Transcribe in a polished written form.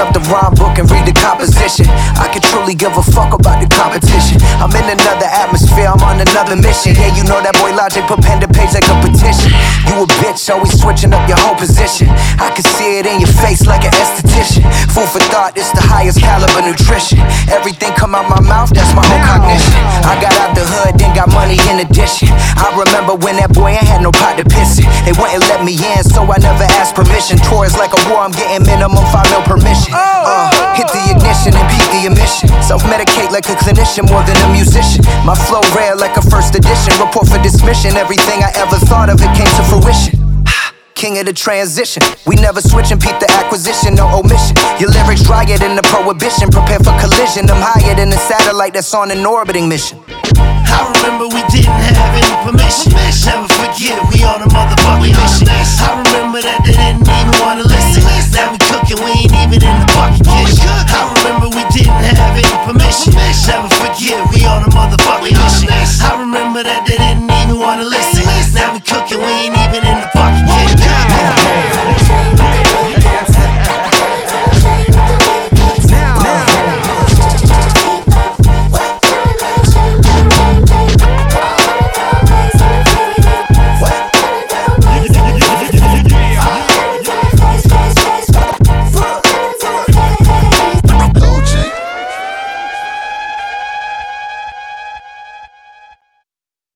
up the rhyme book and read the composition. I could truly give a fuck about the competition. I'm in another atmosphere, I'm on another mission. Yeah, you know that boy Logic put pen to page like a petition. You a bitch, always switching up your whole position. I can see it in your face like an esthetician. Food for thought, it's the highest caliber nutrition. Everything come out my mouth, that's my whole cognition. I got out the hood, then got money in addition. I remember when that boy ain't had no pot to piss in. They wouldn't let me in, so I never asked permission. Tours like a war, I'm getting minimum 5 mil permission. Hit the ignition and beat the emission. Self-medicate like a clinician more than a musician. My flow rare like a first edition. Report for dismission, everything I ever thought of, it came to fruition. King of the transition. We never switch and peep the acquisition, no omission. Your lyrics drier than the prohibition. Prepare for collision, I'm higher than a satellite that's on an orbiting mission. I remember we didn't have any permission. Never forget, we on a motherfucking mission. I remember that they didn't even wanna listen. Now we cooking, we ain't even in the fucking kitchen. I remember we didn't have any permission. Never forget, we on a motherfucking mission. I remember that they didn't